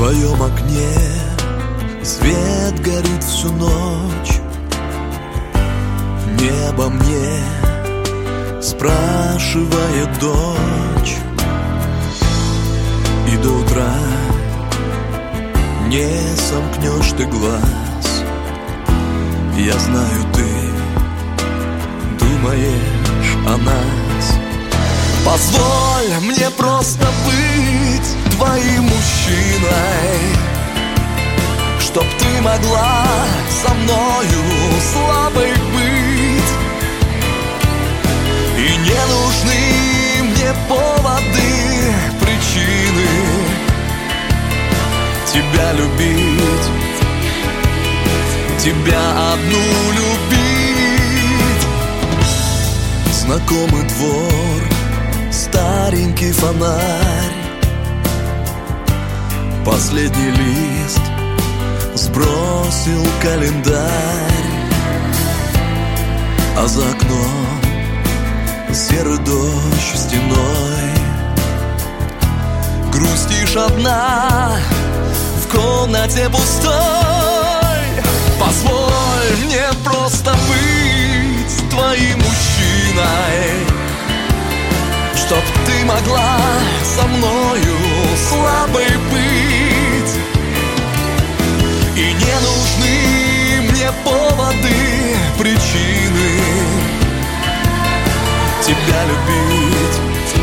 твоем окне свет горит всю ночь. Небо мне спрашивает дочь, и до утра не сомкнешь ты глаз. Я знаю, ты думаешь о нас. Позволь мне просто быть твоим мужчиной, чтоб ты могла со мною слабой быть. И не нужны мне поводы, причины тебя любить, тебя одну любить. Знакомый двор, старенький фонарь, последний лист сбросил календарь, а за окном серый дождь стеной. Грустишь одна в комнате пустой. Позволь мне просто быть твоим мужчиной, чтоб ты могла со мною слабой быть. И не нужны мне поводы, причины тебя любить,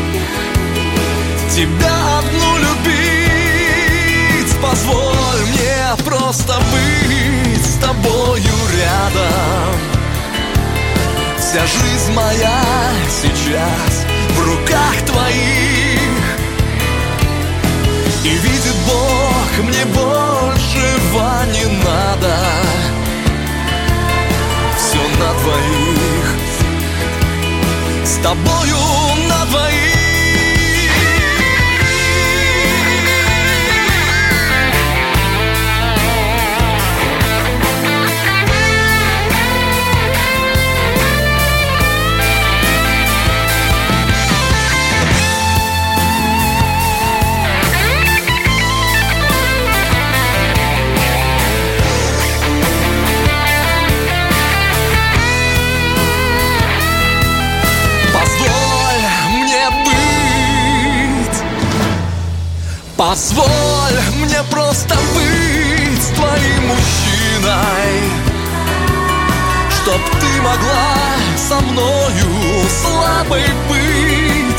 тебя одну любить. Позволь мне просто быть с тобою рядом. Вся жизнь моя сейчас в руках твоих. И видит Бог, мне большего не надо. Все на двоих, с тобою на двоих. Позволь мне просто быть твоим мужчиной, чтоб ты могла со мною слабой быть.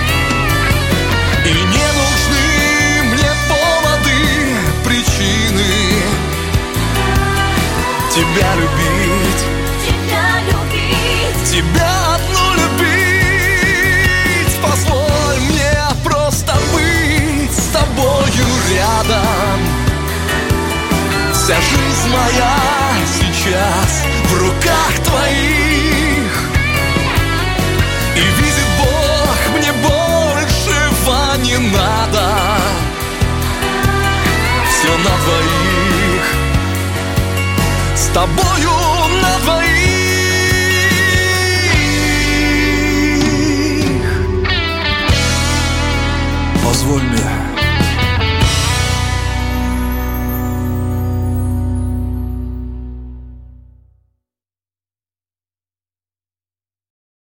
И не нужны мне поводы, причины тебя любить, тебя одну любить. Позволь мне просто быть с тобою рядом. Вся жизнь моя сейчас в руках твоих. И видит Бог, мне большего не надо. Все на двоих, с тобою